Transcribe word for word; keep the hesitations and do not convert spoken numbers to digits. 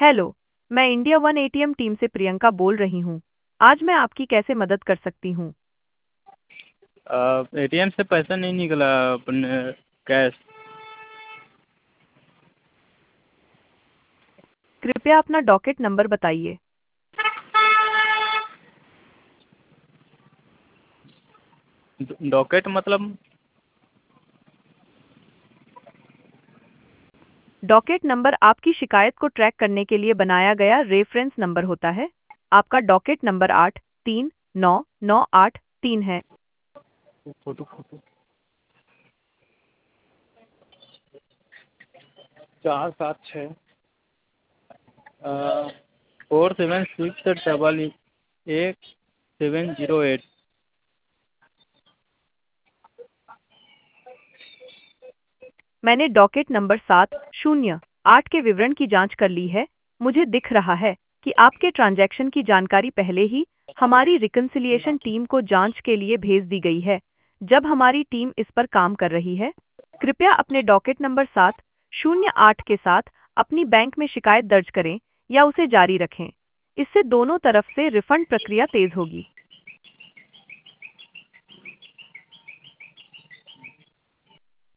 Hello, मैं India one ATM team से प्रियंका बोल रही हूँ। आज मैं आपकी कैसे मदद कर सकती हूँ? एटीएम से पैसा नहीं निकला अपने कैश। कृपया अपना डॉकेट नंबर बताइए। डॉकेट मतलब? डॉकेट नंबर आपकी शिकायत को ट्रैक करने के लिए बनाया गया रेफरेंस नंबर होता है। आपका डॉकेट नंबर आठ तीन नौ नौ आठ तीन है। फोटो फोटो चार सात छः four seven six double eight seven zero eight. मैंने डॉकेट नंबर सात शून्य आठ के विवरण की जांच कर ली है। मुझे दिख रहा है कि आपके ट्रांजैक्शन की जानकारी पहले ही हमारी रिकन्सिलिएशन टीम को जांच के लिए भेज दी गई है। जब हमारी टीम इस पर काम कर रही है, कृपया अपने डॉकेट नंबर सात शून्य आठ के साथ अपनी बैंक में शिकायत दर्ज करें या उसे जारी रखें। इससे दोनों तरफ से रिफंड प्रक्रिया तेज होगी।